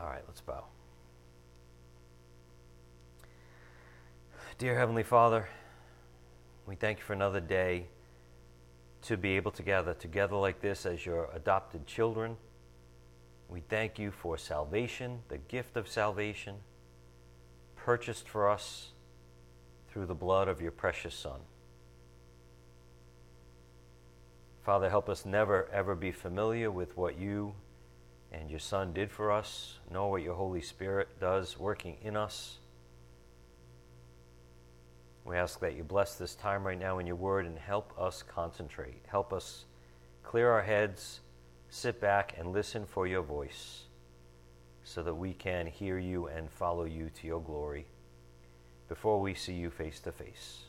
All right, let's bow. Dear Heavenly Father, we thank you for another day to be able to gather together like this as your adopted children. We thank you for salvation, the gift of salvation, purchased for us through the blood of your precious Son. Father, help us never, ever be familiar with what you and your Son did for us, nor what your Holy Spirit does working in us. We ask that you bless this time right now in your word and help us concentrate. Help us clear our heads, sit back and listen for your voice so that we can hear you and follow you to your glory before we see you face to face.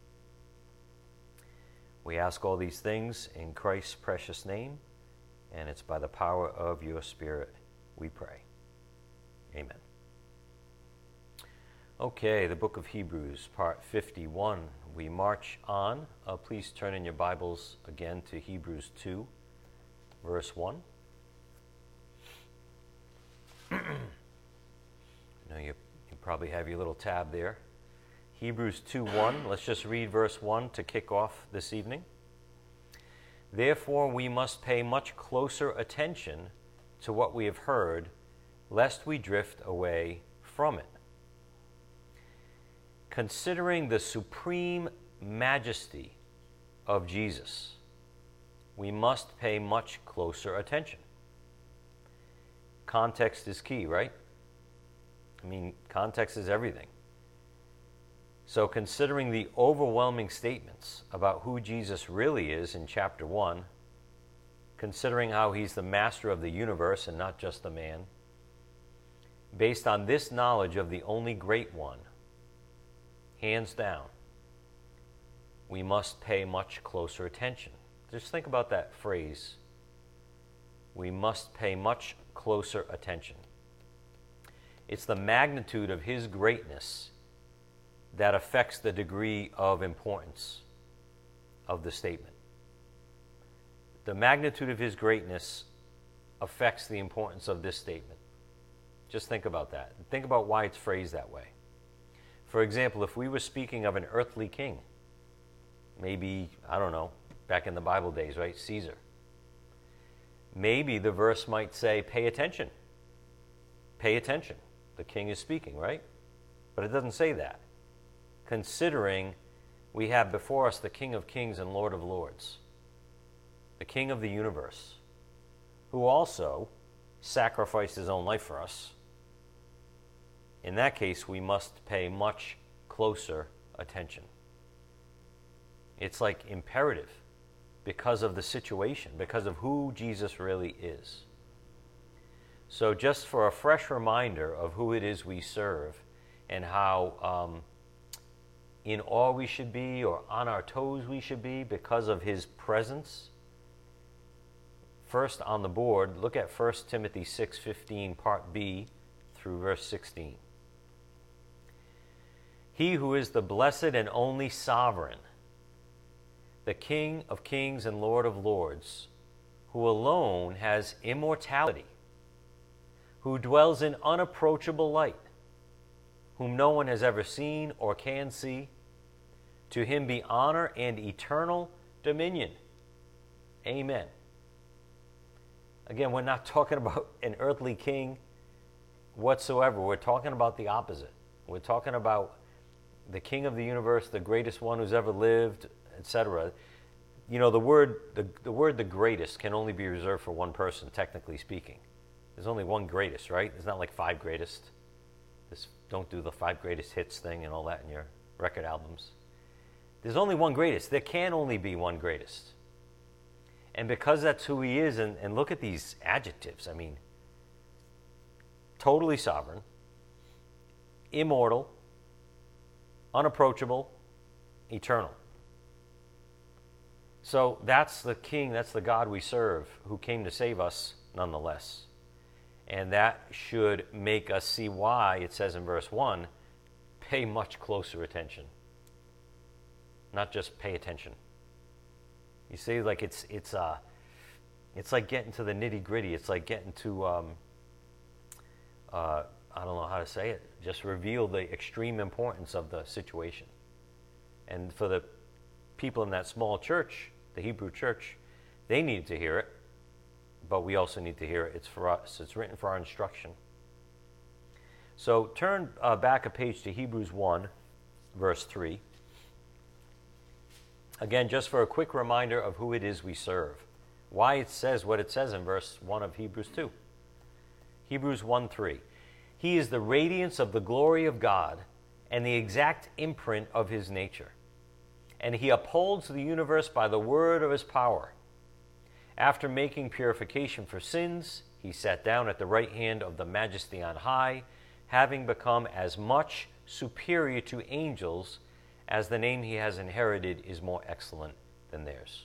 We ask all these things in Christ's precious name, and it's by the power of your Spirit we pray. Amen. Okay, the book of Hebrews, part 51. We march on. Please turn in your Bibles again to Hebrews 2, verse 1. I know you probably have your little tab there. Hebrews 2:1. Let's just read verse 1 to kick off this evening. Therefore, we must pay much closer attention to what we have heard, lest we drift away from it. Considering the supreme majesty of Jesus, we must pay much closer attention. Context is key, right? I mean, context is everything. So considering the overwhelming statements about who Jesus really is in chapter 1, considering how he's the master of the universe and not just a man, based on this knowledge of the only great one, hands down, we must pay much closer attention. Just think about that phrase. We must pay much closer attention. It's the magnitude of his greatness that affects the degree of importance of the statement. The magnitude of his greatness affects the importance of this statement. Just think about that. Think about why it's phrased that way. For example, if we were speaking of an earthly king, maybe, I don't know, back in the Bible days, right, Caesar, maybe the verse might say, pay attention. Pay attention. The king is speaking, right? But it doesn't say that. Considering we have before us the King of Kings and Lord of Lords, the King of the universe, who also sacrificed his own life for us. In that case, we must pay much closer attention. It's like imperative because of the situation, because of who Jesus really is. So just for a fresh reminder of who it is we serve and how in awe we should be, or on our toes we should be because of his presence. First on the board, look at 1 Timothy 6:15, part B through verse 16. He who is the blessed and only sovereign, the King of kings and Lord of lords, who alone has immortality, who dwells in unapproachable light, whom no one has ever seen or can see, to him be honor and eternal dominion. Amen. Again, we're not talking about an earthly king whatsoever. We're talking about the opposite. We're talking about the King of the universe, the greatest one who's ever lived, etc. You know, the word the greatest can only be reserved for one person, technically speaking. There's only one greatest, right? It's not like 5 greatest. Don't do the 5 greatest hits thing and all that in your record albums. There's only one greatest. There can only be one greatest. And because that's who he is, and look at these adjectives. I mean, totally sovereign, immortal, unapproachable, eternal. So that's the King, that's the God we serve, who came to save us nonetheless. And that should make us see why it says in verse 1, pay much closer attention. Not just pay attention. You see, like it's like getting to the nitty-gritty. It's like getting to I don't know how to say it, just reveal the extreme importance of the situation. And for the people in that small church, the Hebrew church, they need to hear it, but we also need to hear it. It's for us. It's written for our instruction. So turn back a page to Hebrews 1, verse 3. Again, just for a quick reminder of who it is we serve. Why it says what it says in verse 1 of Hebrews 2. Hebrews 1:3. He is the radiance of the glory of God and the exact imprint of his nature. And he upholds the universe by the word of his power. After making purification for sins, he sat down at the right hand of the Majesty on high, having become as much superior to angels as the name he has inherited is more excellent than theirs.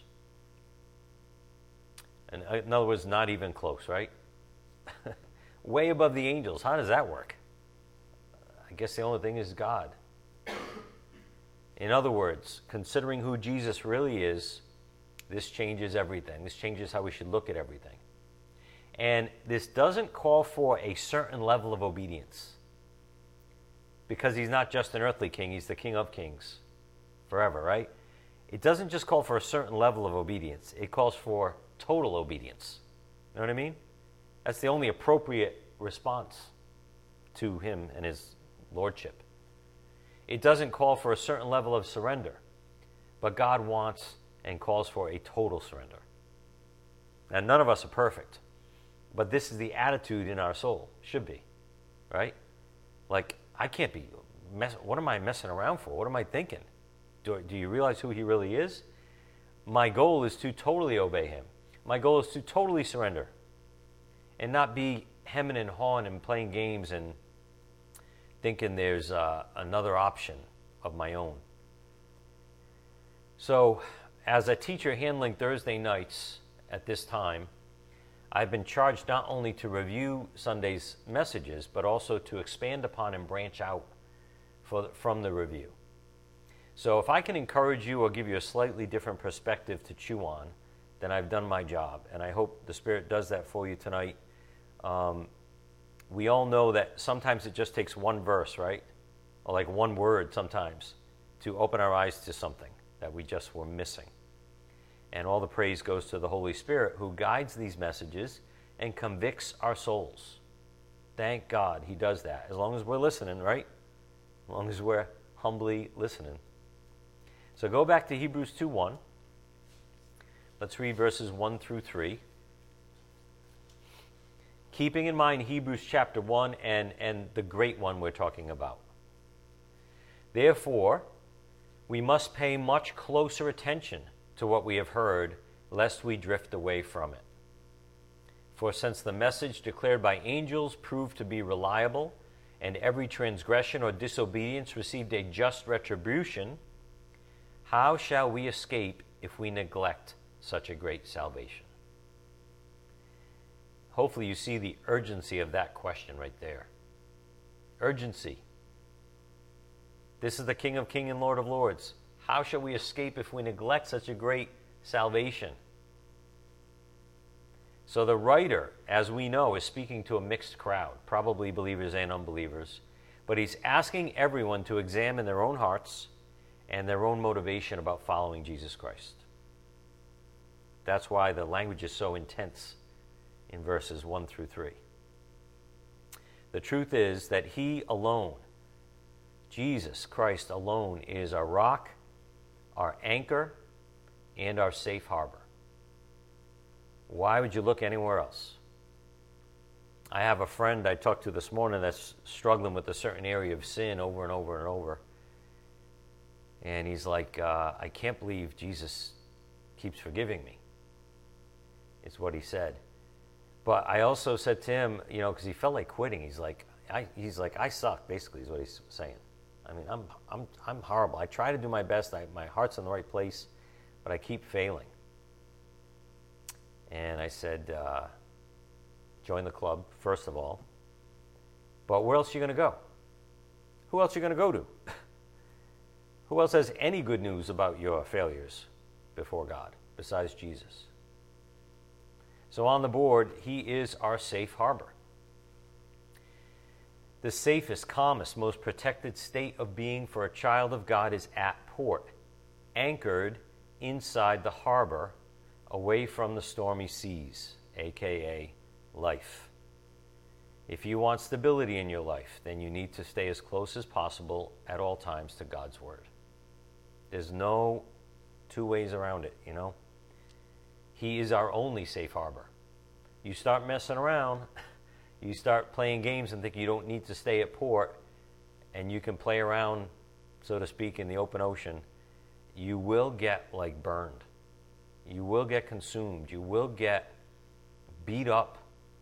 And in other words, not even close, right? Way above the angels. How does that work? I guess the only thing is God. In other words, considering who Jesus really is, this changes everything. This changes how we should look at everything. And this doesn't call for a certain level of obedience. Because he's not just an earthly king, he's the King of kings forever, right? It doesn't just call for a certain level of obedience. It calls for total obedience. You know what I mean? That's the only appropriate response to him and his lordship. It doesn't call for a certain level of surrender, but God wants and calls for a total surrender. Now, none of us are perfect, but this is the attitude in our soul. Should be, right? Like, I can't be, what am I messing around for? What am I thinking? Do you realize who he really is? My goal is to totally obey him. My goal is to totally surrender and not be hemming and hawing and playing games and thinking there's another option of my own. So, as a teacher handling Thursday nights at this time, I've been charged not only to review Sunday's messages, but also to expand upon and branch out from the review. So if I can encourage you or give you a slightly different perspective to chew on, then I've done my job. And I hope the Spirit does that for you tonight. We all know that sometimes it just takes one verse, right? Or like one word sometimes to open our eyes to something that we just were missing. And all the praise goes to the Holy Spirit who guides these messages and convicts our souls. Thank God he does that, as long as we're listening, right? As long as we're humbly listening. So go back to Hebrews 2:1. Let's read verses 1 through 3. Keeping in mind Hebrews chapter 1 and the great one we're talking about. Therefore, we must pay much closer attention to what we have heard, lest we drift away from it. For since the message declared by angels proved to be reliable, and every transgression or disobedience received a just retribution, how shall we escape if we neglect such a great salvation? Hopefully you see the urgency of that question right there. Urgency. This is the King of Kings and Lord of Lords. How shall we escape if we neglect such a great salvation? So the writer, as we know, is speaking to a mixed crowd, probably believers and unbelievers, but he's asking everyone to examine their own hearts and their own motivation about following Jesus Christ. That's why the language is so intense in verses 1 through 3. The truth is that he alone, Jesus Christ alone, is our rock, our anchor, and our safe harbor. Why would you look anywhere else? I have a friend I talked to this morning that's struggling with a certain area of sin over and over and over. And he's like, I can't believe Jesus keeps forgiving me, is what he said. But I also said to him, because he felt like quitting, he's like, I suck, basically, is what he's saying. I mean, I'm horrible. I try to do my best. My heart's in the right place, but I keep failing. And I said, join the club, first of all. But where else are you going to go? Who else are you going to go to? Who else has any good news about your failures before God besides Jesus? So on the board, he is our safe harbor. The safest, calmest, most protected state of being for a child of God is at port, anchored inside the harbor, away from the stormy seas, aka life. If you want stability in your life, then you need to stay as close as possible at all times to God's Word. There's no two ways around it, you know. He is our only safe harbor. You start messing around, you start playing games and think you don't need to stay at port, and you can play around, so to speak, in the open ocean, you will get like burned. You will get consumed. You will get beat up,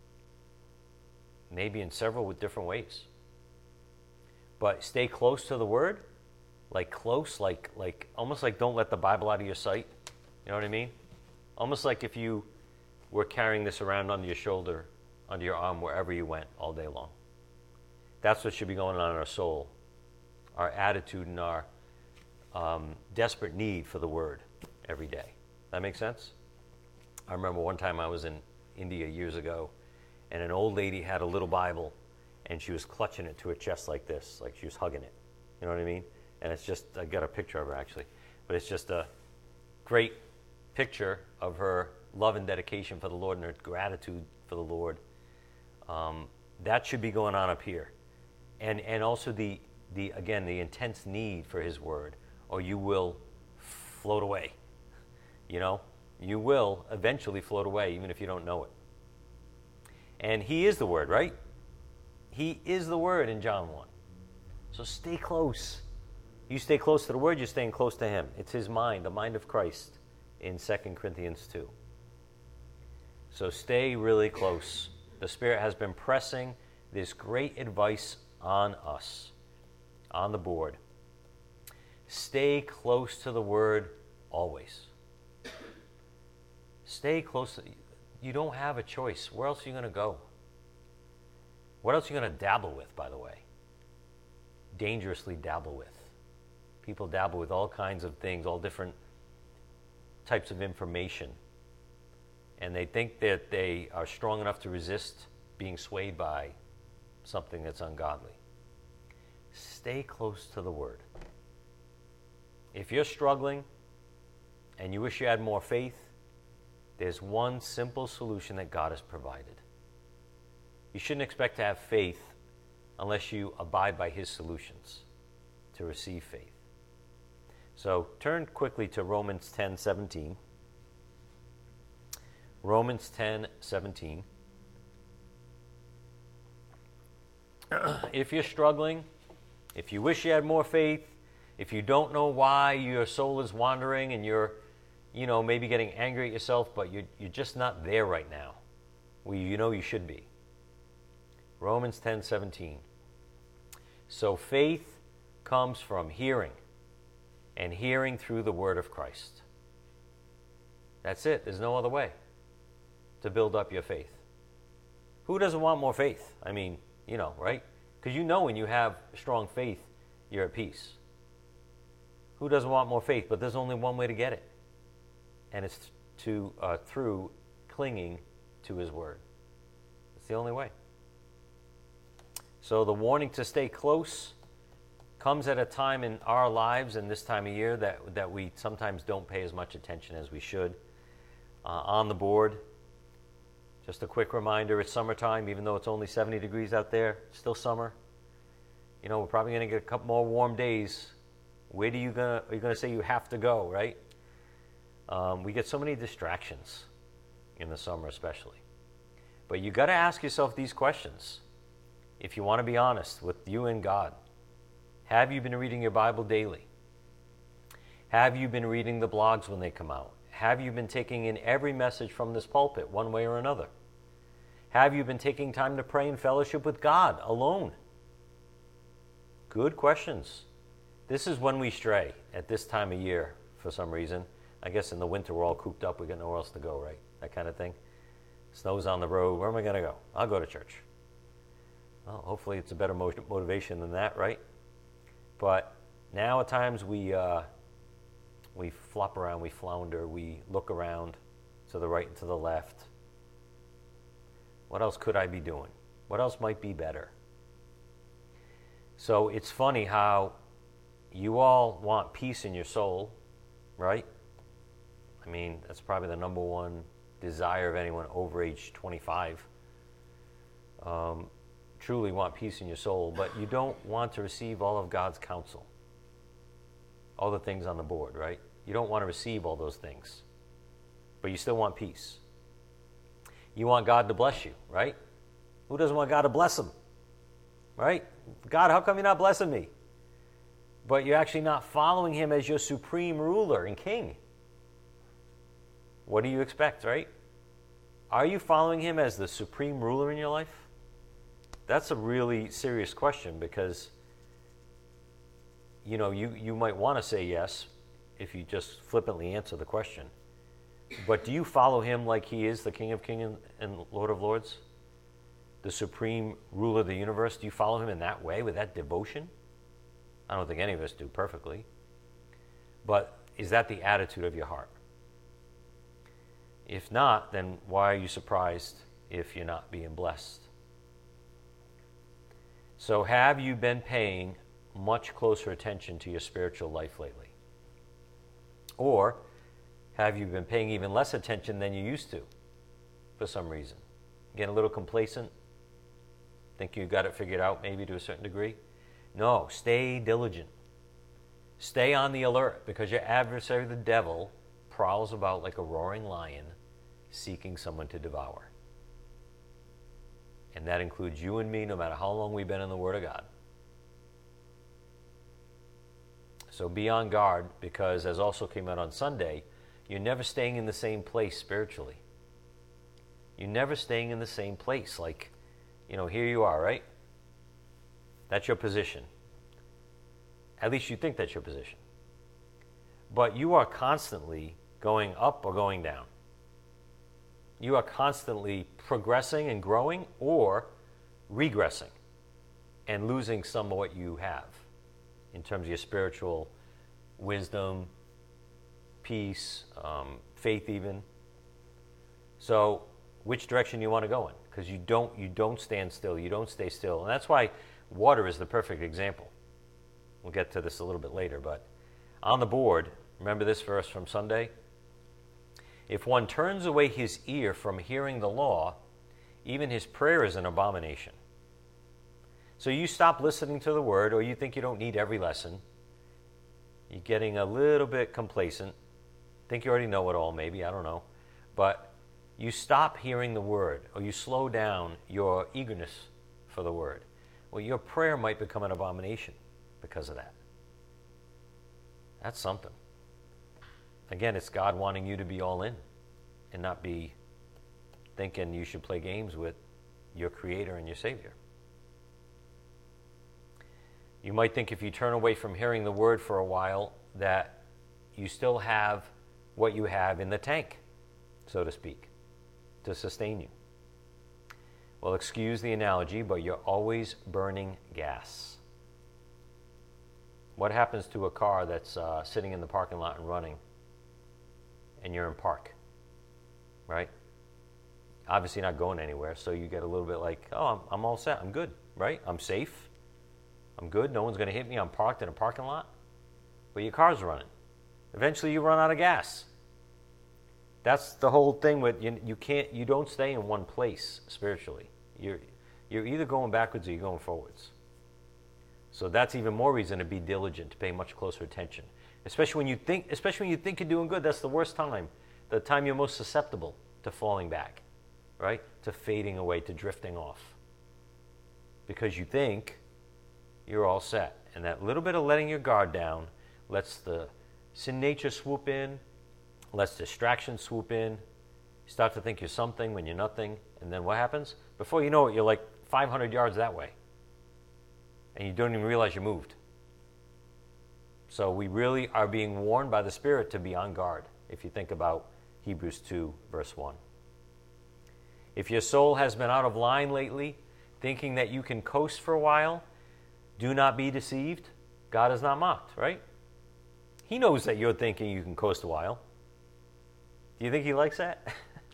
maybe in several different ways. But stay close to the Word, like close, like almost like don't let the Bible out of your sight. You know what I mean? Almost like if you were carrying this around under your shoulder, under your arm, wherever you went all day long. That's what should be going on in our soul, our attitude and our desperate need for the Word every day. That makes sense? I remember one time I was in India years ago, and an old lady had a little Bible, and she was clutching it to her chest like this, like she was hugging it. You know what I mean? And it's just, I got a picture of her actually, but it's just a great picture of her love and dedication for the Lord and her gratitude for the Lord. That should be going on up here. And also the intense need for His Word, or you will float away. You know, you will eventually float away, even if you don't know it. And He is the Word, right? He is the Word in John 1. So stay close. You stay close to the Word, you're staying close to Him. It's His mind, the mind of Christ in 2 Corinthians 2. So stay really close. The Spirit has been pressing this great advice on us, on the board. Stay close to the Word always. Stay close. You don't have a choice. Where else are you going to go? What else are you going to dabble with, by the way? Dangerously dabble with. People dabble with all kinds of things, all different types of information. And they think that they are strong enough to resist being swayed by something that's ungodly. Stay close to the Word. If you're struggling and you wish you had more faith, there's one simple solution that God has provided. You shouldn't expect to have faith unless you abide by His solutions to receive faith. So turn quickly to Romans 10:17. Romans 10:17. If you're struggling, if you wish you had more faith, if you don't know why your soul is wandering and you're, maybe getting angry at yourself, but you're just not there right now, where you know you should be. Romans 10:17. So faith comes from hearing, and hearing through the word of Christ. That's it. There's no other way to build up your faith. Who doesn't want more faith? I mean, right? Because when you have strong faith, you're at peace. Who doesn't want more faith? But there's only one way to get it. And it's through clinging to His Word. It's the only way. So the warning to stay close comes at a time in our lives and this time of year that we sometimes don't pay as much attention as we should. On the board, just a quick reminder, it's summertime, even though it's only 70 degrees out there, it's still summer. We're probably going to get a couple more warm days. Where are you going to say you have to go, right? We get so many distractions in the summer especially. But you got to ask yourself these questions if you want to be honest with you and God. Have you been reading your Bible daily? Have you been reading the blogs when they come out? Have you been taking in every message from this pulpit one way or another? Have you been taking time to pray in fellowship with God alone? Good questions. This is when we stray at this time of year for some reason. I guess in the winter we're all cooped up. We got nowhere else to go, right? That kind of thing. Snow's on the road. Where am I going to go? I'll go to church. Well, hopefully it's a better motivation than that, right? But now at times we flop around, we flounder, we look around to the right and to the left. What else could I be doing? What else might be better? So it's funny how you all want peace in your soul, right? I mean, that's probably the number one desire of anyone over age 25. Truly want peace in your soul, but you don't want to receive all of God's counsel. All the things on the board, right? You don't want to receive all those things, but you still want peace. You want God to bless you, right? Who doesn't want God to bless them, right? God, how come you're not blessing me? But you're actually not following him as your supreme ruler and king. What do you expect, right? Are you following him as the supreme ruler in your life? That's a really serious question, because you might want to say yes if you just flippantly answer the question. But do you follow him like he is the King of Kings and Lord of Lords? The supreme ruler of the universe? Do you follow him in that way, with that devotion? I don't think any of us do perfectly. But is that the attitude of your heart? If not, then why are you surprised if you're not being blessed? So have you been paying much closer attention to your spiritual life lately? Or have you been paying even less attention than you used to for some reason? Getting a little complacent? Think you got it figured out maybe to a certain degree? No, stay diligent. Stay on the alert, because your adversary, the devil, prowls about like a roaring lion seeking someone to devour. And that includes you and me, no matter how long we've been in the Word of God. So be on guard, because as also came out on Sunday, you're never staying in the same place spiritually. You're never staying in the same place. Like, here you are, right? That's your position. At least you think that's your position. But you are constantly going up or going down. You are constantly progressing and growing, or regressing and losing some of what you have in terms of your spiritual wisdom, peace, faith even. So which direction do you want to go in? Because you don't stand still. You don't stay still. And that's why water is the perfect example. We'll get to this a little bit later. But on the board, remember this verse from Sunday? If one turns away his ear from hearing the law, even his prayer is an abomination. So you stop listening to the word, or you think you don't need every lesson. You're getting a little bit complacent. Think you already know it all, maybe, I don't know. But you stop hearing the word, or you slow down your eagerness for the word. Well, your prayer might become an abomination because of that. That's something. Again, it's God wanting you to be all in and not be thinking you should play games with your Creator and your Savior. You might think if you turn away from hearing the word for a while that you still have what you have in the tank, so to speak, to sustain you. Well, excuse the analogy, but you're always burning gas. What happens to a car that's sitting in the parking lot and running, and you're in park, right? Obviously not going anywhere, so you get a little bit like, oh, I'm all set, I'm good, right? I'm safe, I'm good, no one's going to hit me, I'm parked in a parking lot. But your car's running. Eventually you run out of gas. That's the whole thing with you don't stay in one place spiritually. You're either going backwards or you're going forwards. So that's even more reason to be diligent, to pay much closer attention. Especially when you think you're doing good. That's the worst time. The time you're most susceptible to falling back, right? To fading away, to drifting off. Because you think you're all set. And that little bit of letting your guard down lets the sin nature swoop in, lets distraction swoop in. You start to think you're something when you're nothing. And then what happens? Before you know it, you're like 500 yards that way. And you don't even realize you moved. So we really are being warned by the Spirit to be on guard, if you think about Hebrews 2, verse 1. If your soul has been out of line lately, thinking that you can coast for a while, do not be deceived. God is not mocked, right? He knows that you're thinking you can coast a while. Do you think he likes that?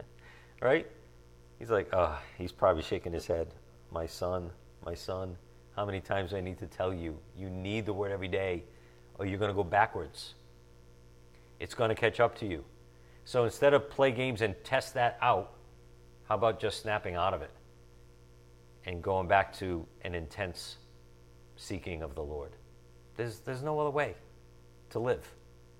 Right? He's like, oh, he's probably shaking his head. My son, How many times do I need to tell you? You need the Word every day, or you're going to go backwards. It's going to catch up to you. So instead of play games and test that out, how about just snapping out of it and going back to an intense seeking of the Lord? There's no other way to live.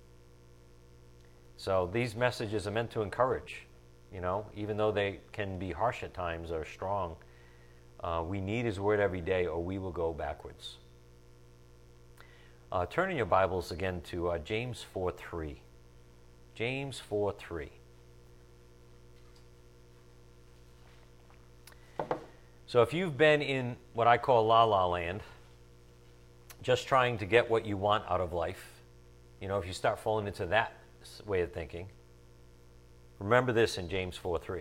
So these messages are meant to encourage, even though they can be harsh at times or strong. We need His Word every day, or we will go backwards. Turn in your Bibles again to James 4:3. James 4:3. So if you've been in what I call la-la land, just trying to get what you want out of life, if you start falling into that way of thinking, remember this in James 4:3.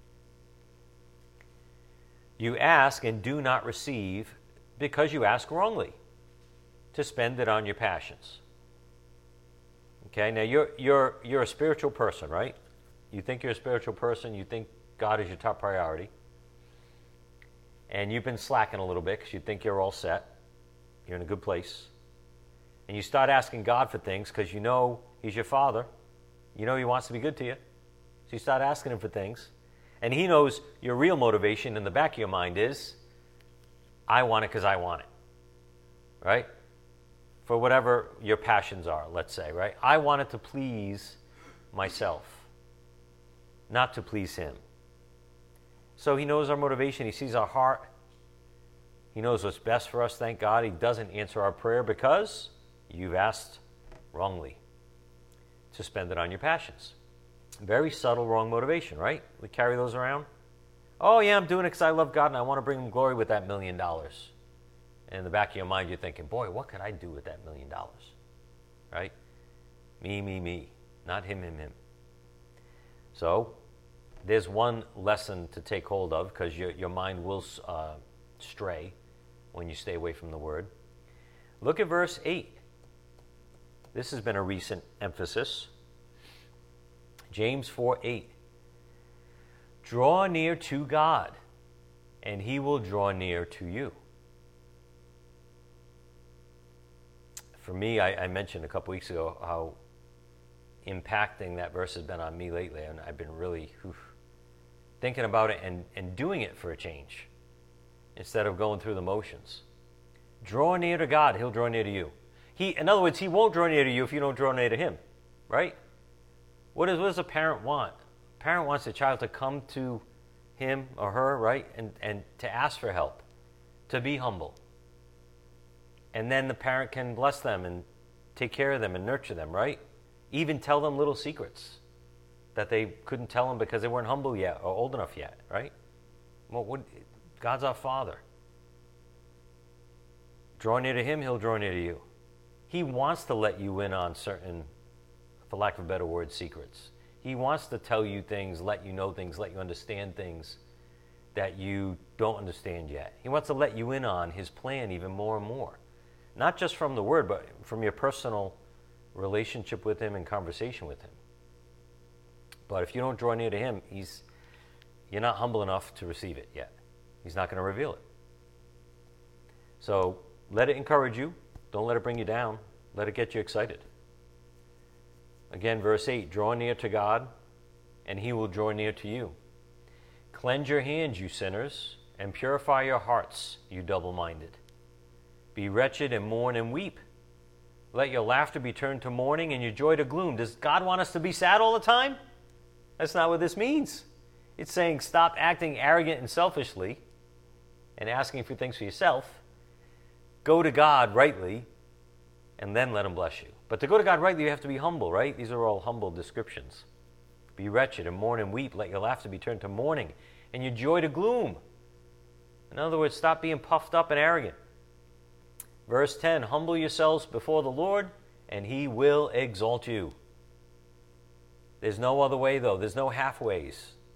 You ask and do not receive because you ask wrongly, to spend it on your passions. Okay, now you're a spiritual person, right? You think you're a spiritual person. You think God is your top priority. And you've been slacking a little bit because you think you're all set. You're in a good place. And you start asking God for things because you know He's your Father. You know He wants to be good to you. So you start asking Him for things. And He knows your real motivation in the back of your mind is, I want it because I want it. Right? For whatever your passions are, let's say, right? I want it to please myself, not to please Him. So He knows our motivation. He sees our heart. He knows what's best for us, thank God. He doesn't answer our prayer because you've asked wrongly to spend it on your passions. Very subtle wrong motivation, right? We carry those around. Oh, yeah, I'm doing it because I love God and I want to bring Him glory with that $1 million. And in the back of your mind, you're thinking, boy, what could I do with that $1 million? Right? Me. Not him. So there's one lesson to take hold of, because your mind will stray when you stay away from the Word. Look at verse 8. This has been a recent emphasis. James 4:8. Draw near to God, and He will draw near to you. For me, I mentioned a couple weeks ago how impacting that verse has been on me lately, and I've been really thinking about it and doing it for a change instead of going through the motions. Draw near to God, He'll draw near to you. In other words, He won't draw near to you if you don't draw near to Him, right? What does a parent want? A parent wants a child to come to him or her, right, and to ask for help, to be humble. And then the parent can bless them and take care of them and nurture them, right? Even tell them little secrets that they couldn't tell them because they weren't humble yet or old enough yet, right? Well, God's our Father. Draw near to Him, He'll draw near to you. He wants to let you in on certain, for lack of a better word, secrets. He wants to tell you things, let you know things, let you understand things that you don't understand yet. He wants to let you in on His plan even more and more. Not just from the Word, but from your personal relationship with Him and conversation with Him. But if you don't draw near to Him, you're not humble enough to receive it yet. He's not going to reveal it. So let it encourage you. Don't let it bring you down. Let it get you excited. Again, verse 8, draw near to God, and He will draw near to you. Cleanse your hands, you sinners, and purify your hearts, you double-minded. Be wretched and mourn and weep. Let your laughter be turned to mourning and your joy to gloom. Does God want us to be sad all the time? That's not what this means. It's saying stop acting arrogant and selfishly and asking for things for yourself. Go to God rightly, and then let Him bless you. But to go to God rightly, you have to be humble, right? These are all humble descriptions. Be wretched and mourn and weep. Let your laughter be turned to mourning and your joy to gloom. In other words, stop being puffed up and arrogant. Verse 10, humble yourselves before the Lord, and He will exalt you. There's no other way, though. There's no halfways.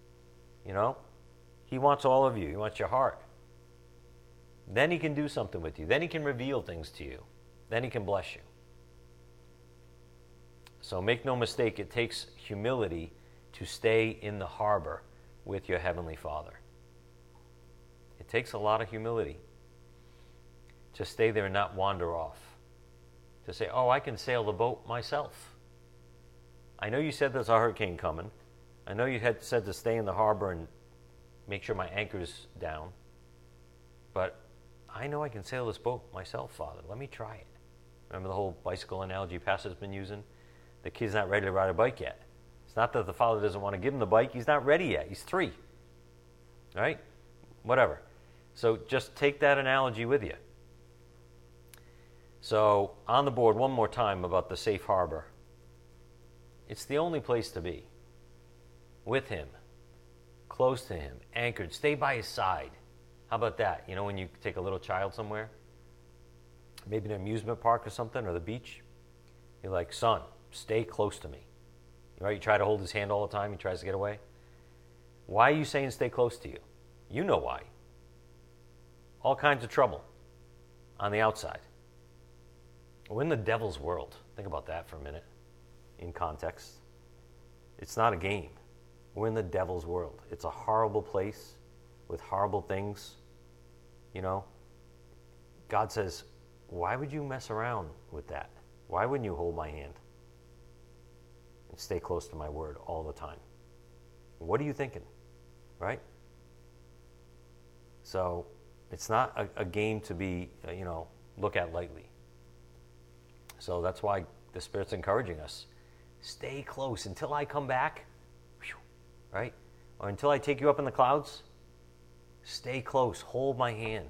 He wants all of you. He wants your heart. Then He can do something with you. Then He can reveal things to you. Then He can bless you. So make no mistake, it takes humility to stay in the harbor with your Heavenly Father. It takes a lot of humility. to stay there and not wander off. To say, oh, I can sail the boat myself. I know you said there's a hurricane coming. I know you had said to stay in the harbor and make sure my anchor's down. But I know I can sail this boat myself, Father. Let me try it. Remember the whole bicycle analogy Pastor's been using? The kid's not ready to ride a bike yet. It's not that the father doesn't want to give him the bike. He's not ready yet. He's 3. Right? Whatever. So just take that analogy with you. So on the board one more time about the safe harbor. It's the only place to be. With him. Close to him. Anchored. Stay by his side. How about that? You know when you take a little child somewhere? Maybe an amusement park or something, or the beach. You're like, son, stay close to me. Right? You try to hold his hand all the time. He tries to get away. Why are you saying stay close to you? You know why. All kinds of trouble on the outside. We're in the devil's world. Think about that for a minute in context. It's not a game. We're in the devil's world. It's a horrible place with horrible things. You know, God says, why would you mess around with that? Why wouldn't you hold my hand and stay close to my word all the time? What are you thinking? Right? So it's not a game to be, look at lightly. So that's why the Spirit's encouraging us. Stay close until I come back, right? Or until I take you up in the clouds. Stay close. Hold my hand.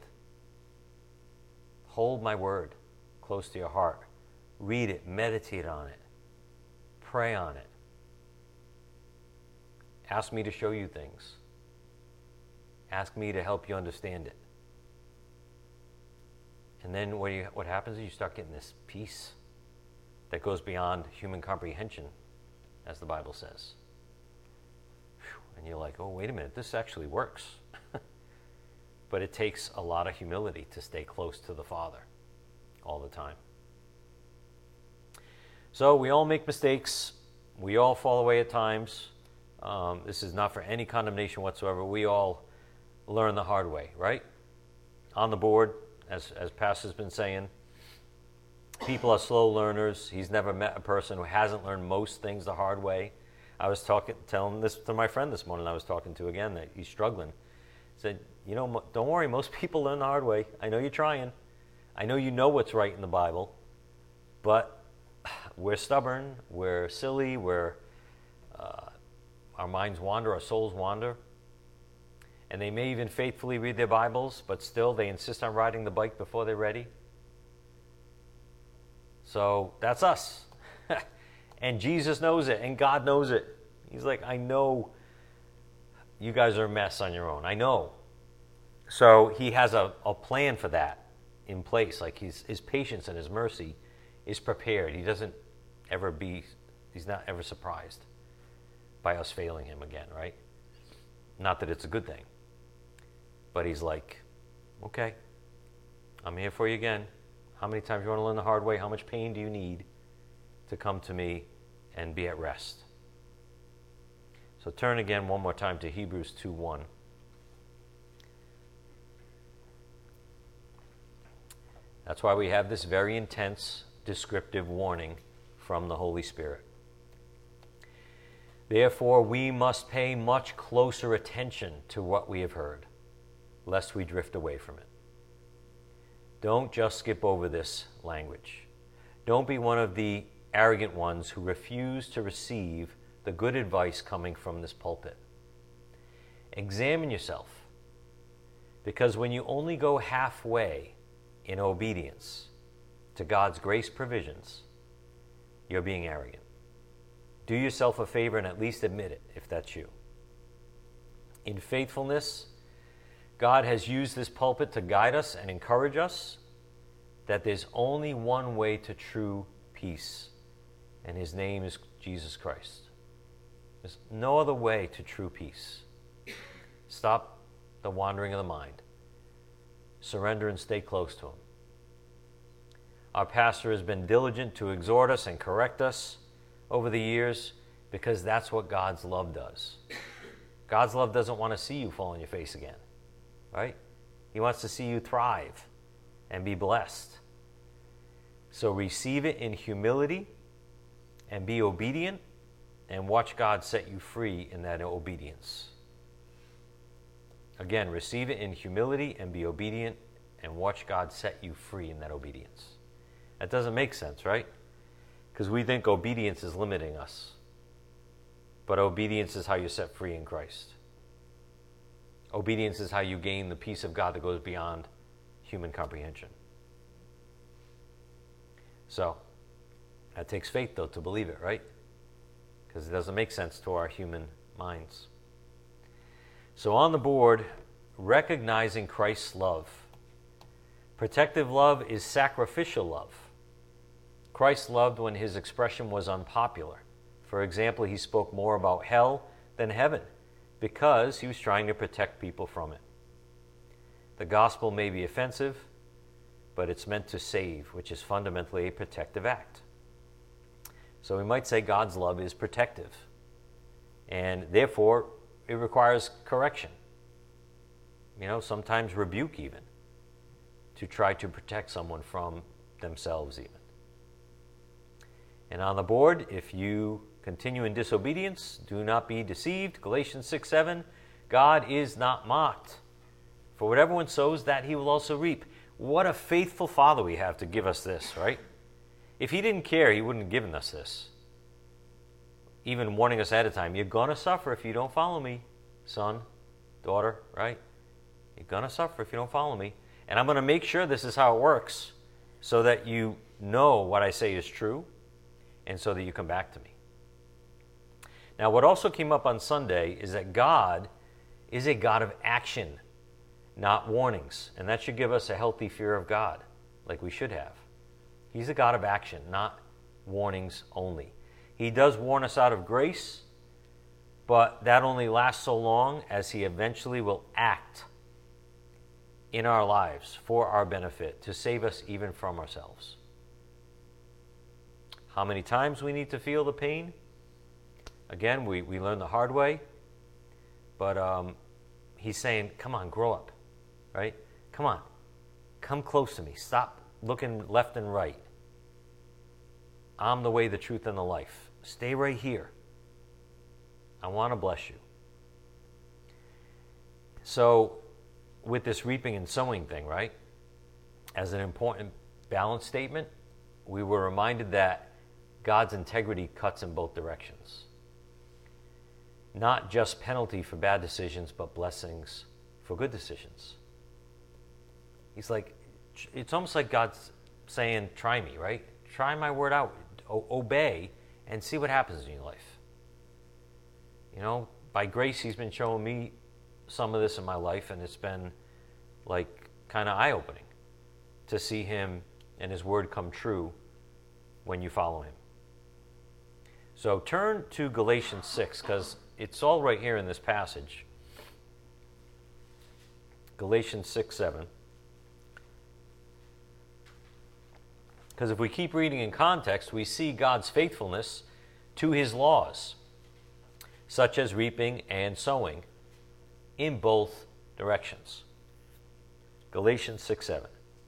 Hold my word close to your heart. Read it. Meditate on it. Pray on it. Ask me to show you things. Ask me to help you understand it. And then what happens is you start getting this peace that goes beyond human comprehension, as the Bible says. And you're like, oh, wait a minute, this actually works. But it takes a lot of humility to stay close to the Father all the time. So we all make mistakes. We all fall away at times. This is not for any condemnation whatsoever. We all learn the hard way, right? On the board, as Pastor's been saying, people are slow learners. He's never met a person who hasn't learned most things the hard way. I was telling this to my friend this morning I was talking to again, that he's struggling. I said, don't worry, most people learn the hard way. I know you're trying. I know you know what's right in the Bible, but we're stubborn, we're silly, our minds wander, our souls wander. And they may even faithfully read their Bibles, but still they insist on riding the bike before they're ready. So that's us. And Jesus knows it, and God knows it. He's like, I know you guys are a mess on your own. I know. So he has a plan for that in place. Like his patience and his mercy is prepared. He's not ever surprised by us failing him again, right? Not that it's a good thing. But he's like, okay, I'm here for you again. How many times you want to learn the hard way? How much pain do you need to come to me and be at rest? So turn again one more time to Hebrews 2:1. That's why we have this very intense, descriptive warning from the Holy Spirit. Therefore, we must pay much closer attention to what we have heard, lest we drift away from it. Don't just skip over this language. Don't be one of the arrogant ones who refuse to receive the good advice coming from this pulpit. Examine yourself, because when you only go halfway in obedience to God's grace provisions, you're being arrogant. Do yourself a favor and at least admit it, if that's you. In faithfulness, God has used this pulpit to guide us and encourage us that there's only one way to true peace, and his name is Jesus Christ. There's no other way to true peace. Stop the wandering of the mind. Surrender and stay close to him. Our pastor has been diligent to exhort us and correct us over the years because that's what God's love does. God's love doesn't want to see you fall on your face again, right? He wants to see you thrive. and be blessed. So receive it in humility and be obedient, and watch God set you free in that obedience. Again, receive it in humility and be obedient, and watch God set you free in that obedience. That doesn't make sense, right? Because we think obedience is limiting us. But obedience is how you're set free in Christ. Obedience is how you gain the peace of God that goes beyond human comprehension. So, that takes faith, though, to believe it, right? Because it doesn't make sense to our human minds. So on the board, recognizing Christ's love. Protective love is sacrificial love. Christ loved when his expression was unpopular. For example, he spoke more about hell than heaven because he was trying to protect people from it. The gospel may be offensive, but it's meant to save, which is fundamentally a protective act. So we might say God's love is protective, and therefore it requires correction. Sometimes rebuke even, to try to protect someone from themselves even. And on the board, if you continue in disobedience, do not be deceived. Galatians 6:7, God is not mocked. For whatever one sows, that he will also reap. What a faithful Father we have to give us this, right? If he didn't care, he wouldn't have given us this. Even warning us ahead of time, you're going to suffer if you don't follow me, son, daughter, right? You're going to suffer if you don't follow me. And I'm going to make sure this is how it works so that you know what I say is true and so that you come back to me. Now, what also came up on Sunday is that God is a God of action, not warnings. And that should give us a healthy fear of God, like we should have. He's a God of action, not warnings only. He does warn us out of grace, but that only lasts so long as he eventually will act in our lives for our benefit, to save us even from ourselves. How many times we need to feel the pain? Again, we learn the hard way, but he's saying, come on, grow up, right? Come on, come close to me. Stop looking left and right. I'm the way, the truth, and the life. Stay right here. I want to bless you. So, with this reaping and sowing thing, right, as an important balance statement, we were reminded that God's integrity cuts in both directions. Not just penalty for bad decisions, but blessings for good decisions. He's like, it's almost like God's saying, try me, right? Try my word out. Obey and see what happens in your life. By grace, he's been showing me some of this in my life, and it's been like kind of eye-opening to see him and his word come true when you follow him. So turn to Galatians 6, because it's all right here in this passage. Galatians 6:7. Because if we keep reading in context, we see God's faithfulness to his laws, such as reaping and sowing, in both directions. Galatians 6:7.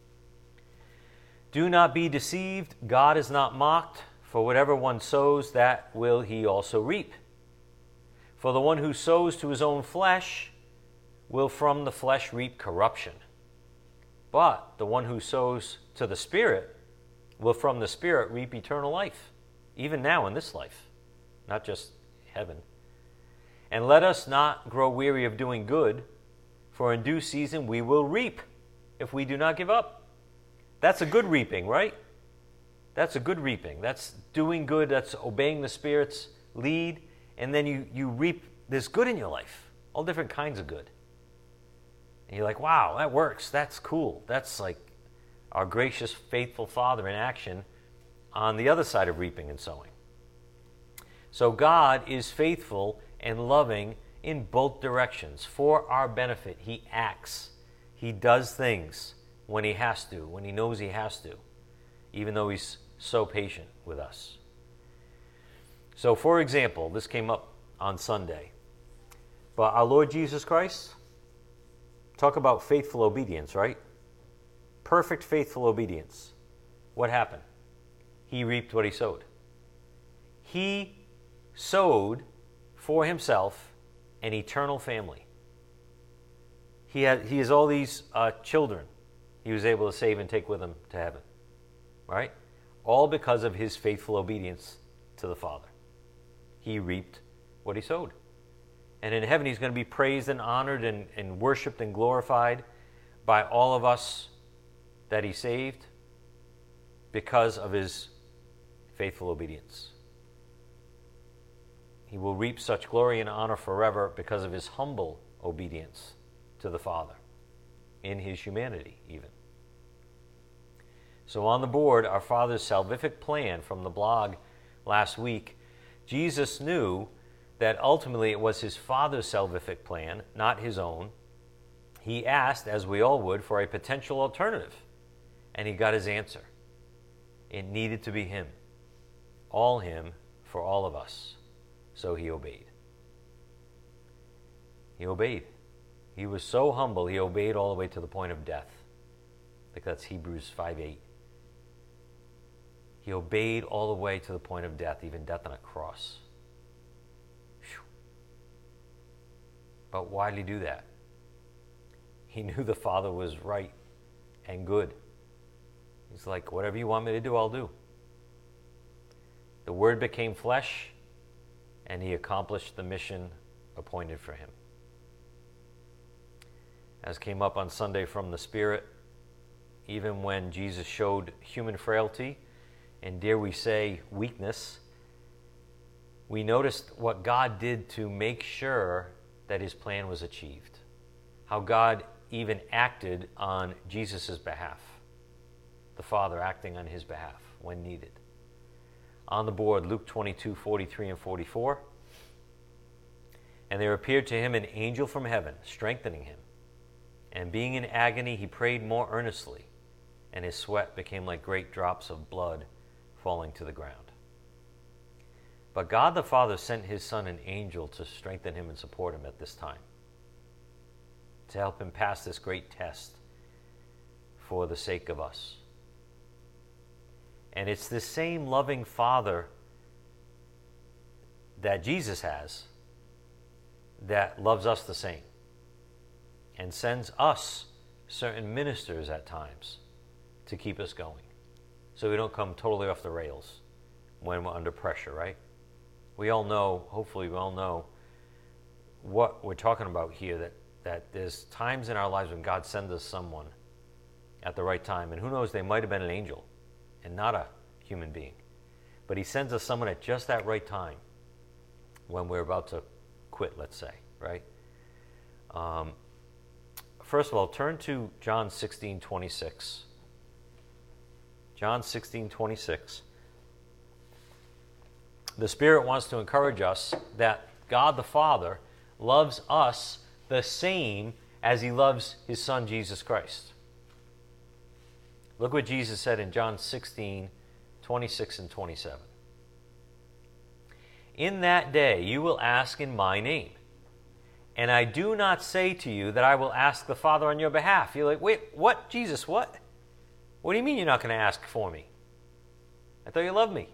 Do not be deceived, God is not mocked, for whatever one sows, that will he also reap. For the one who sows to his own flesh will from the flesh reap corruption. But the one who sows to the Spirit will from the Spirit reap eternal life, even now in this life, not just heaven. And let us not grow weary of doing good, for in due season we will reap if we do not give up. That's a good reaping, right? That's a good reaping. That's doing good. That's obeying the Spirit's lead. And then you reap this good in your life, all different kinds of good. And you're like, wow, that works. That's cool. That's like our gracious, faithful Father in action on the other side of reaping and sowing. So God is faithful and loving in both directions. For our benefit, he acts. He does things when he has to, when he knows he has to, even though he's so patient with us. So, for example, this came up on Sunday, but our Lord Jesus Christ, talk about faithful obedience, right? perfect, faithful obedience, what happened? He reaped what he sowed. He sowed for himself an eternal family. He has all these children he was able to save and take with him to heaven, right? All because of his faithful obedience to the Father. He reaped what he sowed. And in heaven he's going to be praised and honored and worshiped and glorified by all of us that he saved because of his faithful obedience. He will reap such glory and honor forever because of his humble obedience to the Father, in his humanity even. So on the board, our Father's salvific plan from the blog last week, Jesus knew that ultimately it was his Father's salvific plan, not his own. He asked, as we all would, for a potential alternative, and he got his answer. It needed to be him, all him for all of us. So he obeyed. He obeyed. He was so humble, he obeyed all the way to the point of death. I think that's Hebrews 5:8. He obeyed all the way to the point of death, even death on a cross. Whew. But why did he do that? He knew the Father was right and good. He's like, whatever you want me to do, I'll do. The Word became flesh, and he accomplished the mission appointed for him. As came up on Sunday from the Spirit, even when Jesus showed human frailty, and dare we say weakness, we noticed what God did to make sure that his plan was achieved. How God even acted on Jesus' behalf. The Father acting on his behalf when needed. On the board, Luke 22:43 and 44. And there appeared to him an angel from heaven, strengthening him. And being in agony, he prayed more earnestly, and his sweat became like great drops of blood falling to the ground. But God the Father sent his Son, an angel, to strengthen him and support him at this time, to help him pass this great test for the sake of us. And it's this same loving Father that Jesus has that loves us the same and sends us certain ministers at times to keep us going so we don't come totally off the rails when we're under pressure, right? We all know, hopefully we all know what we're talking about here, that there's times in our lives when God sends us someone at the right time, and who knows, they might have been an angel and not a human being. But he sends us someone at just that right time when we're about to quit, let's say, right? First of all, turn to John 16:26. John 16:26. The Spirit wants to encourage us that God the Father loves us the same as he loves his Son, Jesus Christ. Look what Jesus said in John 16:26 and 27. In that day you will ask in my name. And I do not say to you that I will ask the Father on your behalf. You're like, wait, what? Jesus, what? What do you mean you're not going to ask for me? I thought you loved me.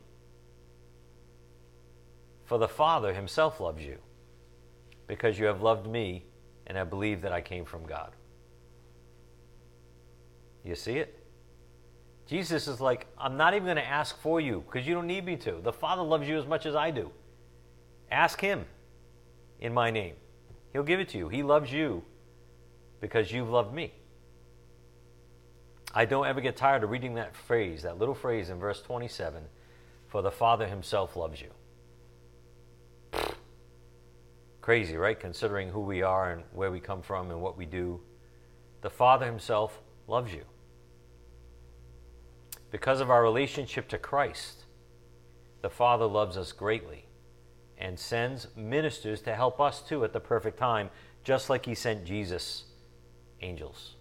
For the Father himself loves you, because you have loved me and have believed that I came from God. You see it? Jesus is like, I'm not even going to ask for you because you don't need me to. The Father loves you as much as I do. Ask him in my name. He'll give it to you. He loves you because you've loved me. I don't ever get tired of reading that phrase, that little phrase in verse 27, for the Father himself loves you. Crazy, right? Considering who we are and where we come from and what we do. The Father himself loves you. Because of our relationship to Christ, the Father loves us greatly and sends ministers to help us too at the perfect time, just like he sent Jesus angels.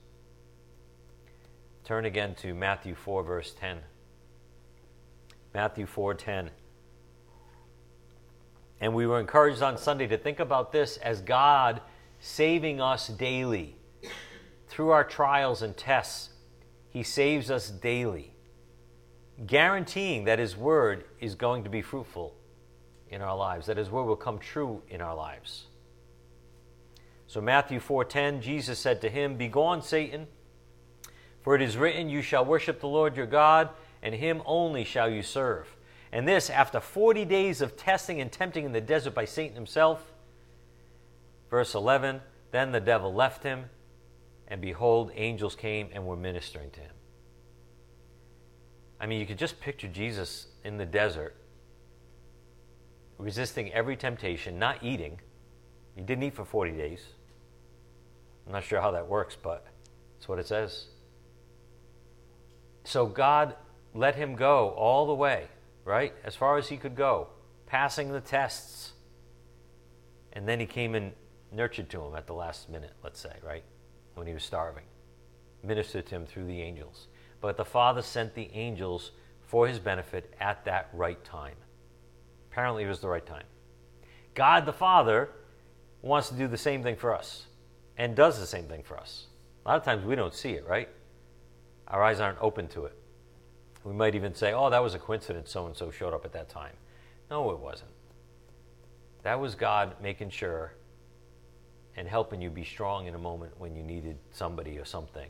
Turn again to Matthew 4, verse 10. Matthew 4:10. And we were encouraged on Sunday to think about this as God saving us daily through our trials and tests. He saves us daily, guaranteeing that His word is going to be fruitful in our lives, that His word will come true in our lives. So Matthew 4:10, Jesus said to him, "Begone, Satan, for it is written, you shall worship the Lord your God, and Him only shall you serve." And this after 40 days of testing and tempting in the desert by Satan himself. Verse 11, then the devil left him, and behold, angels came and were ministering to him. I mean, you could just picture Jesus in the desert, resisting every temptation, not eating. He didn't eat for 40 days. I'm not sure how that works, but that's what it says. So God let him go all the way, right? As far as he could go, passing the tests. And then he came and nurtured to him at the last minute, let's say, right? When he was starving. Ministered to him through the angels. But the Father sent the angels for his benefit at that right time. Apparently it was the right time. God the Father wants to do the same thing for us and does the same thing for us. A lot of times we don't see it, right? Our eyes aren't open to it. We might even say, oh, that was a coincidence, so-and-so showed up at that time. No, it wasn't. That was God making sure and helping you be strong in a moment when you needed somebody or something.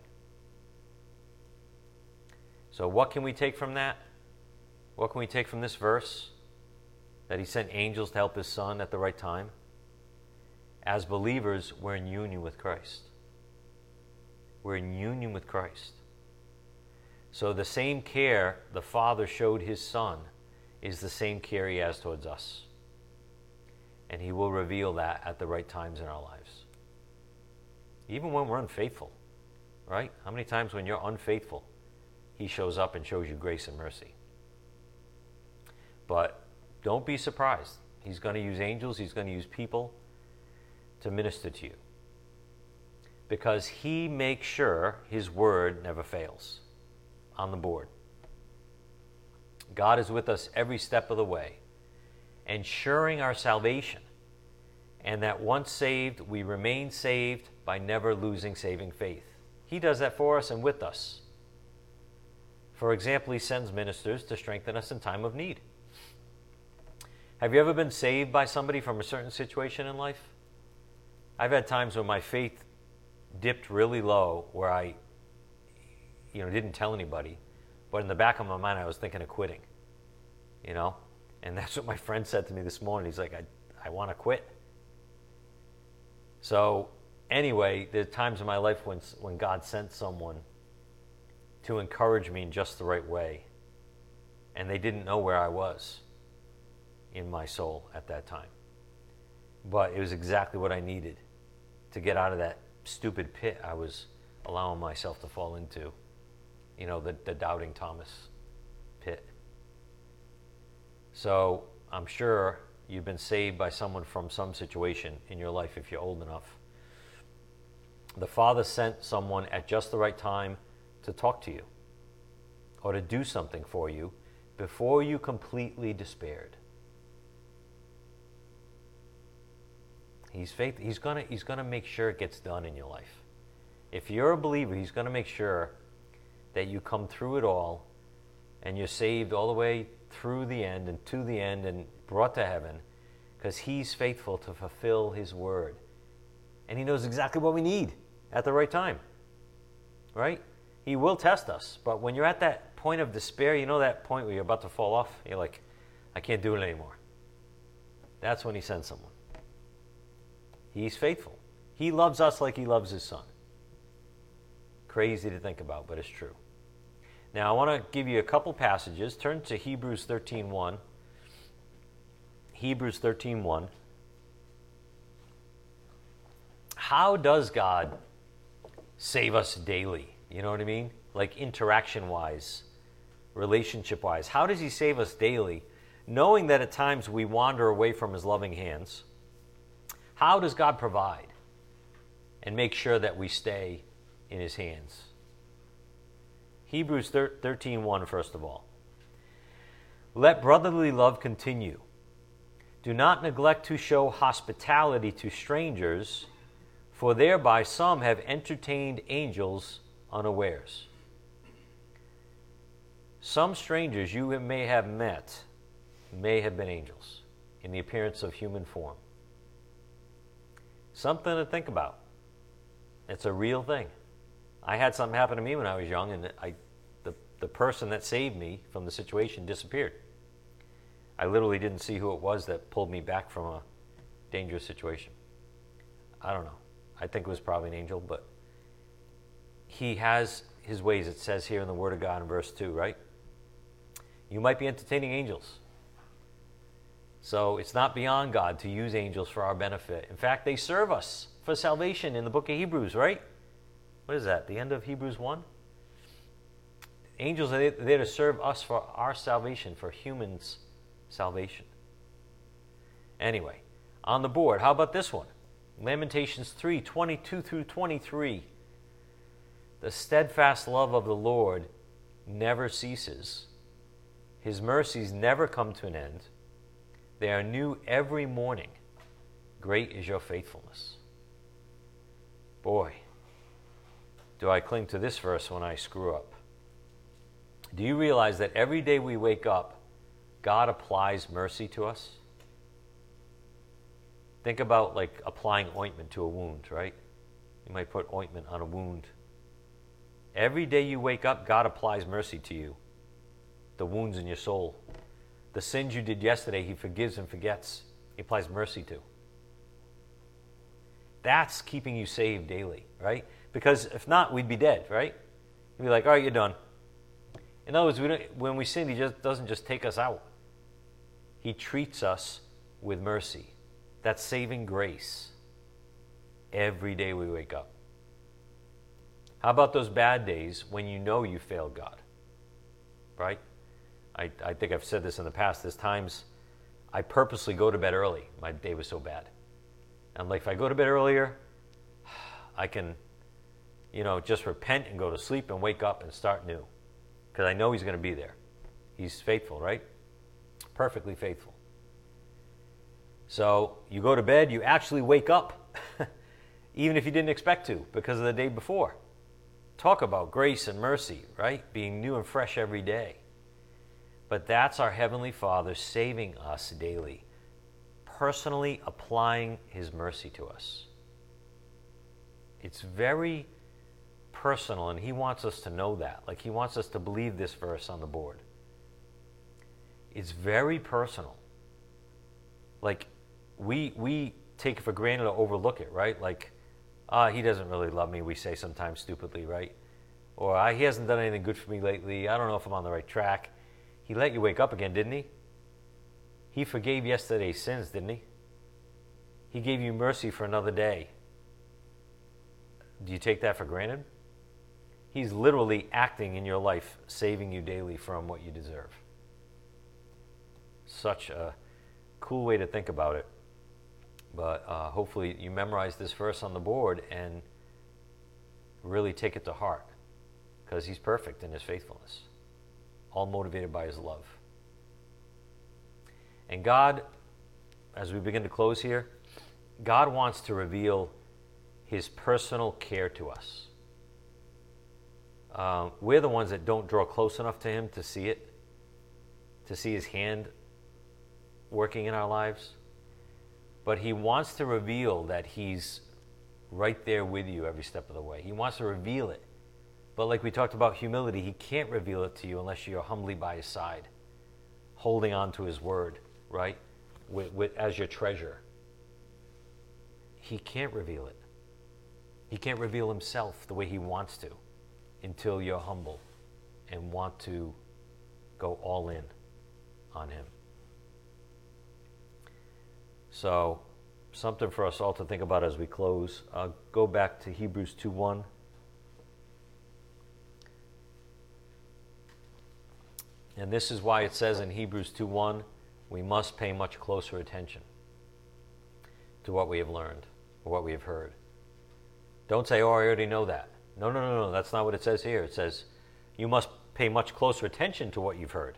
So what can we take from that? What can we take from this verse? That he sent angels to help his son at the right time? As believers, we're in union with Christ. We're in union with Christ. So the same care the Father showed his Son is the same care he has towards us. And he will reveal that at the right times in our lives. Even when we're unfaithful, right? How many times when you're unfaithful, he shows up and shows you grace and mercy? But don't be surprised. He's going to use angels, he's going to use people to minister to you. Because he makes sure his word never fails. On the board. God is with us every step of the way, ensuring our salvation, and that once saved, we remain saved by never losing saving faith. He does that for us and with us. For example, he sends ministers to strengthen us in time of need. Have you ever been saved by somebody from a certain situation in life? I've had times when my faith dipped really low, where I didn't tell anybody, but in the back of my mind I was thinking of quitting, and that's what my friend said to me this morning. He's like, I want to quit. So anyway, there are times in my life when God sent someone to encourage me in just the right way, and they didn't know where I was in my soul at that time, but it was exactly what I needed to get out of that stupid pit I was allowing myself to fall into. The doubting Thomas pit. So I'm sure you've been saved by someone from some situation in your life if you're old enough. The Father sent someone at just the right time to talk to you or to do something for you before you completely despaired. He's faithful. He's gonna make sure it gets done in your life. If you're a believer, he's gonna make sure that you come through it all and you're saved all the way through the end and to the end and brought to heaven, because he's faithful to fulfill his word. And he knows exactly what we need at the right time, right? He will test us, but when you're at that point of despair, that point where you're about to fall off, you're like, I can't do it anymore. That's when he sends someone. He's faithful. He loves us like he loves his son. Crazy to think about, but it's true. Now, I want to give you a couple passages. Turn to Hebrews 13:1. Hebrews 13:1. How does God save us daily? You know what I mean? Like interaction-wise, relationship-wise. How does he save us daily, knowing that at times we wander away from his loving hands? How does God provide and make sure that we stay in his hands? Hebrews 13:1, first of all. Let brotherly love continue. Do not neglect to show hospitality to strangers, for thereby some have entertained angels unawares. Some strangers you may have met may have been angels in the appearance of human form. Something to think about. It's a real thing. I had something happen to me when I was young, and the person that saved me from the situation disappeared. I literally didn't see who it was that pulled me back from a dangerous situation. I don't know. I think it was probably an angel, but he has his ways. It says here in the Word of God in verse 2, right? You might be entertaining angels. So it's not beyond God to use angels for our benefit. In fact, they serve us for salvation in the book of Hebrews, right? What is that? The end of Hebrews 1? Angels are there to serve us for our salvation, for humans' salvation. Anyway, on the board, how about this one? Lamentations 3, 22 through 23. The steadfast love of the Lord never ceases. His mercies never come to an end. They are new every morning. Great is your faithfulness. Boy, do I cling to this verse when I screw up. Do you realize that every day we wake up, God applies mercy to us? Think about like applying ointment to a wound, right? You might put ointment on a wound. Every day you wake up, God applies mercy to you. The wounds in your soul. The sins you did yesterday, He forgives and forgets. He applies mercy to. That's keeping you saved daily, right? Because if not, we'd be dead, right? You'd be like, all right, you're done. In other words, when we sin, He just doesn't just take us out. He treats us with mercy. That's saving grace. Every day we wake up. How about those bad days when you know you failed God? Right? I think I've said this in the past. There's times I purposely go to bed early. My day was so bad. I'm like, if I go to bed earlier, I can, just repent and go to sleep and wake up and start new. Because I know He's going to be there. He's faithful, right? Perfectly faithful. So you go to bed, you actually wake up, even if you didn't expect to, because of the day before. Talk about grace and mercy, right? Being new and fresh every day. But that's our Heavenly Father saving us daily, personally applying His mercy to us. It's very personal, and He wants us to know that. Like, He wants us to believe this verse on the board. It's very personal. Like, we take it for granted or overlook it, right? Like, He doesn't really love me, we say sometimes stupidly, right? Or He hasn't done anything good for me lately. I don't know if I'm on the right track. He let you wake up again, didn't He? He forgave yesterday's sins, didn't He? He gave you mercy for another day. Do you take that for granted? He's literally acting in your life, saving you daily from what you deserve. Such a cool way to think about it. But hopefully you memorize this verse on the board and really take it to heart, because He's perfect in His faithfulness, all motivated by His love. And God, as we begin to close here, God wants to reveal His personal care to us. We're the ones that don't draw close enough to Him to see it, to see His hand working in our lives. But He wants to reveal that He's right there with you every step of the way. He wants to reveal it. But like we talked about humility, He can't reveal it to you unless you're humbly by His side, holding on to His word, right? As your treasure. He can't reveal it. He can't reveal Himself the way He wants to until you're humble and want to go all in on Him. So, something for us all to think about as we close. I'll go back to Hebrews 2:1. And this is why it says in Hebrews 2:1, we must pay much closer attention to what we have learned or what we have heard. Don't say, oh, I already know that. No, that's not what it says here. It says, you must pay much closer attention to what you've heard.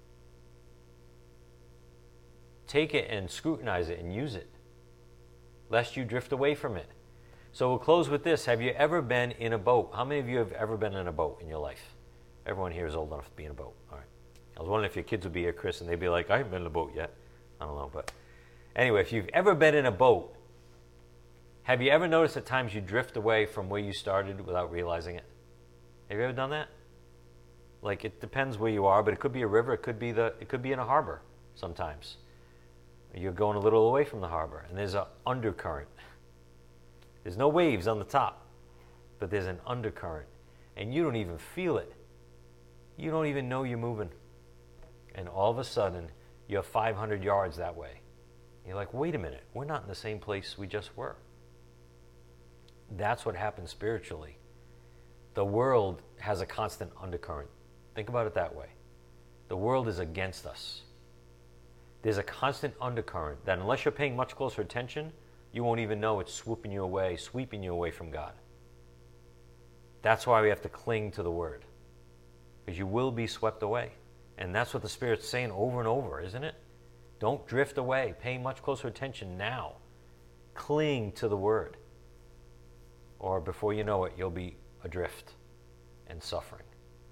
Take it and scrutinize it and use it, lest you drift away from it. So we'll close with this. Have you ever been in a boat? How many of you have ever been in a boat in your life? Everyone here is old enough to be in a boat. All right. I was wondering if your kids would be here, Chris, and they'd be like, I haven't been in a boat yet. I don't know. But anyway, if you've ever been in a boat, have you ever noticed at times you drift away from where you started without realizing it? Have you ever done that? Like, it depends where you are, but it could be a river. It could be in a harbor sometimes. You're going a little away from the harbor, and there's an undercurrent. There's no waves on the top, but there's an undercurrent, and you don't even feel it. You don't even know you're moving. And all of a sudden, you're 500 yards that way. You're like, wait a minute, we're not in the same place we just were. That's what happens spiritually. The world has a constant undercurrent. Think about it that way. The world is against us. There's a constant undercurrent that unless you're paying much closer attention, you won't even know it's sweeping you away from God. That's why we have to cling to the Word, because you will be swept away. And that's what the Spirit's saying over and over, isn't it? Don't drift away. Pay much closer attention now. Cling to the Word. Or before you know it, you'll be adrift and suffering.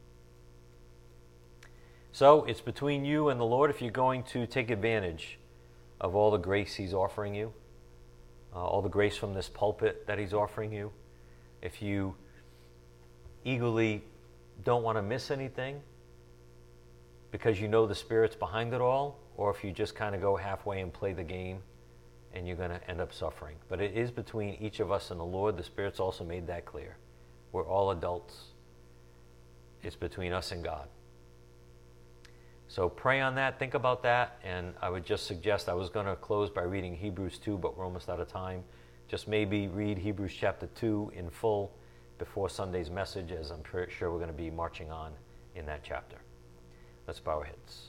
So it's between you and the Lord if you're going to take advantage of all the grace He's offering you, all the grace from this pulpit that He's offering you. If you eagerly don't want to miss anything because you know the Spirit's behind it all, or if you just kind of go halfway and play the game and you're going to end up suffering. But it is between each of us and the Lord. The Spirit's also made that clear. We're all adults. It's between us and God. So pray on that, think about that, and I would just suggest, I was going to close by reading Hebrews 2, but we're almost out of time. Just maybe read Hebrews chapter 2 in full before Sunday's message, as I'm sure we're going to be marching on in that chapter. Let's bow our heads.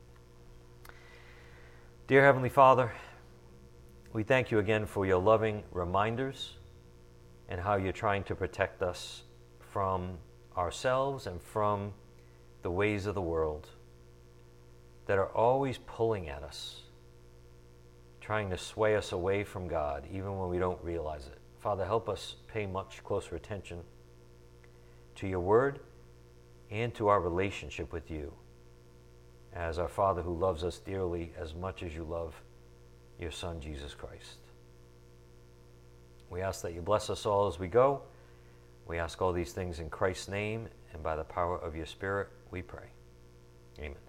Dear Heavenly Father, we thank you again for your loving reminders and how you're trying to protect us from ourselves and from the ways of the world that are always pulling at us, trying to sway us away from God, even when we don't realize it. Father, help us pay much closer attention to your word and to our relationship with you as our Father who loves us dearly as much as you love your Son, Jesus Christ. We ask that you bless us all as we go. We ask all these things in Christ's name, and by the power of your Spirit, we pray. Amen.